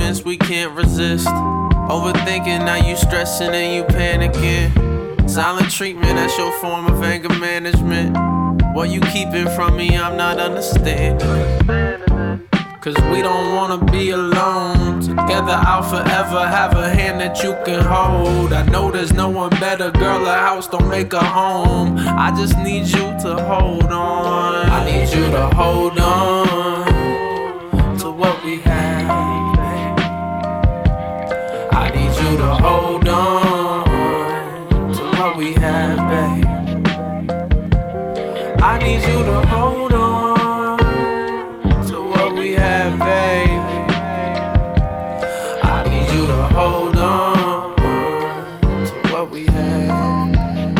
arguments we can't resist. Overthinking, now you stressing and you panicking. Silent treatment, that's your form of anger management. What you keeping from me, I'm not understanding. Cause we don't wanna be alone. Together out forever, have a hand that you can hold. I know there's no one better, girl, a house don't make a home. I just need you to hold on. I need you to hold on to what we have. I need you to hold on to what we have, babe. I need you to hold on to what we have, baby. I need you to hold on to what we have.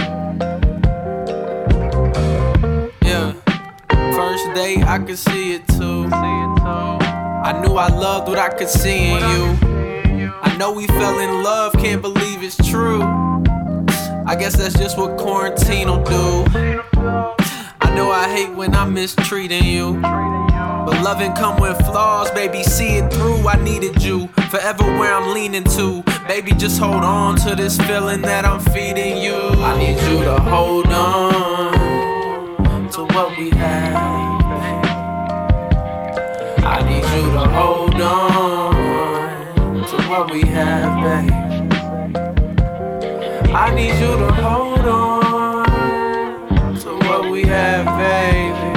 Yeah, first day I could see it too. I knew I loved what I could see in you. I know we fell in love, can't believe it's true. I guess that's just what quarantine'll do. I know I hate when I'm mistreating you, but loving come with flaws, baby, see it through. I needed you, forever where I'm leaning to. Baby, just hold on to this feeling that I'm feeding you. I need you to hold on to what we have. I need you to hold on to what we have, babe. I need you to hold on to what we have, baby.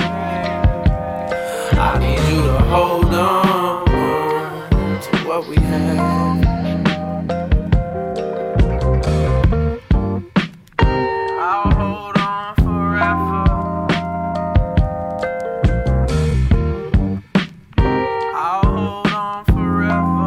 I need you to hold on to what we have. I'll hold on forever. I'll hold on forever.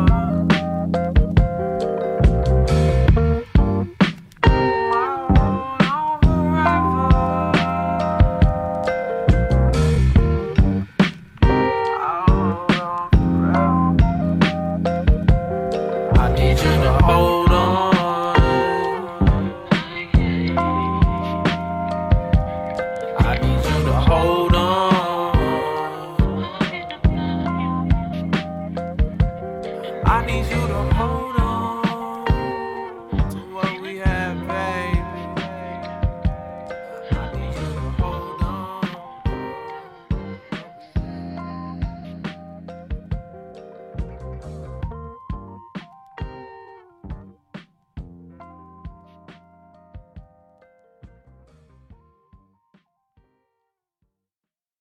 I need you to hold on. I need you to hold on. I need you to hold on.